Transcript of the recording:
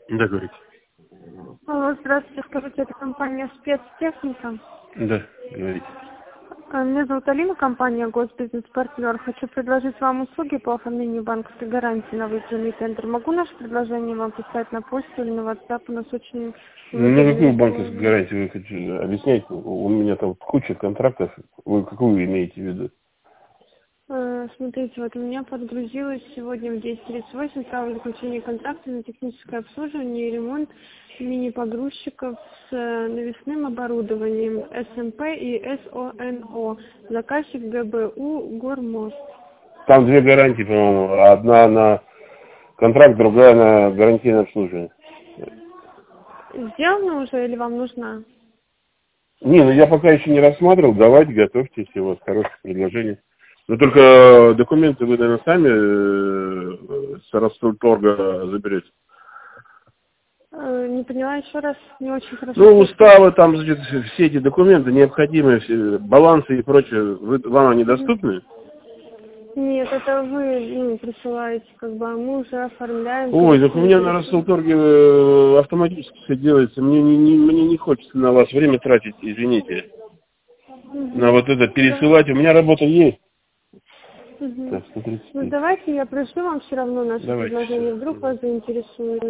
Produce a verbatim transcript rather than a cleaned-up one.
Да, говорите. Алло, здравствуйте, скажите, это компания «Спецтехника». Да, говорите. А, Меня зовут Алина, компания «Госбизнес-партнер». Хочу предложить вам услуги по оформлению банковской гарантии на выигранный тендер. Могу наше предложение вам писать на почту или на WhatsApp? У нас очень Ну, какую выгодные банковскую условия. гарантию вы хотите объяснять? У меня там куча контрактов. Вы какую имеете в виду? Э, Смотрите, вот у меня подгрузилось сегодня в десять тридцать восемь право заключения контракта на техническое обслуживание и ремонт мини-погрузчиков с э, навесным оборудованием эс эм пэ и эс о эн о. Заказчик гэ бэ у «Гормост». Там две гарантии, по-моему. Одна на контракт, другая на гарантийное обслуживание. Сделано уже или вам нужна? Не, ну я пока еще не рассматривал. Давайте, готовьте, если у вас хорошее предложение. Но только документы вы, наверное, сами э, с Ростовторга заберете. Э, Не поняла еще раз, не очень хорошо Ну, слышу. уставы, там, значит, все эти документы необходимые, все, балансы и прочее, вы, вам они Мгм. доступны? Нет, это вы ну, присылаете, как бы, а мы уже оформляем, Ой, так у меня на корректируем. Ростовторге э, автоматически все делается. Мне не, не- мне не хочется на вас время тратить, извините. На Мгм. вот это Ну, да. пересылать. У меня работа есть. Мгм. Так, сто тридцать Ну, пять. давайте я пришлю вам все равно наше Давайте, все. предложение, вдруг вас заинтересует.